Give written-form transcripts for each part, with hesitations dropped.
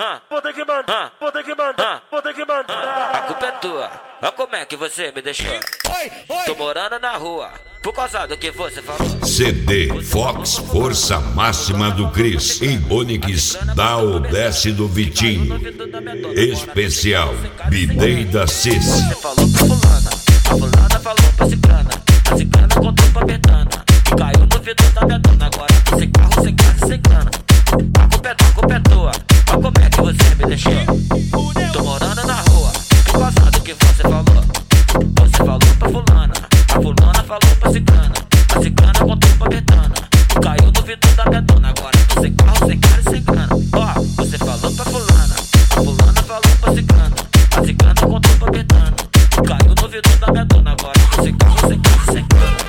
vou ter que mandar, vou ter que mandar, vou ter que mandar. A culpa é tua, olha como é que você me deixou. Tô morando na rua, por causa do que você falou. CD Fox Força Máxima do Cris em Onix da Odesse do Vitinho. Especial Bidei da Cis. Você falou pra fulana, a fulana falou pra ciclana, a ciclana contou pra betana, que caiu no vidro da betana. Agora tô sem carro, sem casa, sem grana. A culpa é tua, olha como é que você me deixou. Tô morando na rua, por causa do que você falou. Você falou pra fulana, a fulana falou pra ciclana, a ciclana contou pra betana, que caiu no vidro da betana. Agora tô sem carro, sem casa, sem grana. Ó, você falou pra fulana, a fulana falou pra ciclana, a ciclana contou pra betana, que caiu no vidro da betana. Agora tô sem carro, sem casa, sem grana.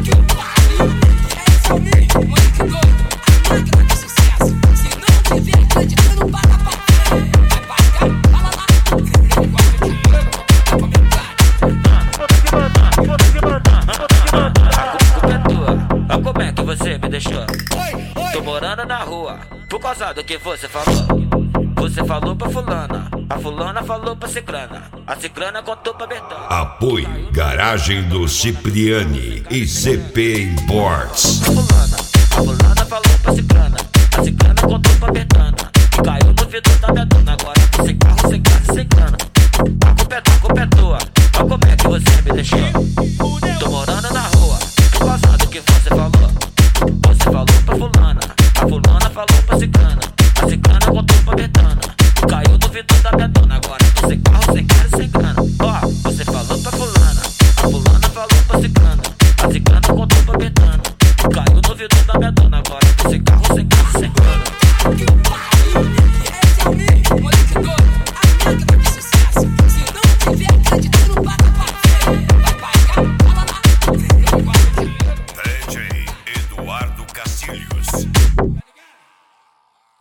Como é que você me deixou? Tô morando na rua, por causa do que você falou. Você falou pra fulana, a fulana falou pra ciclana, a ciclana contou pra betana. Apoio Garagem do Cipriani e CP Imports. A fulana falou pra ciclana, a ciclana contou pra betana,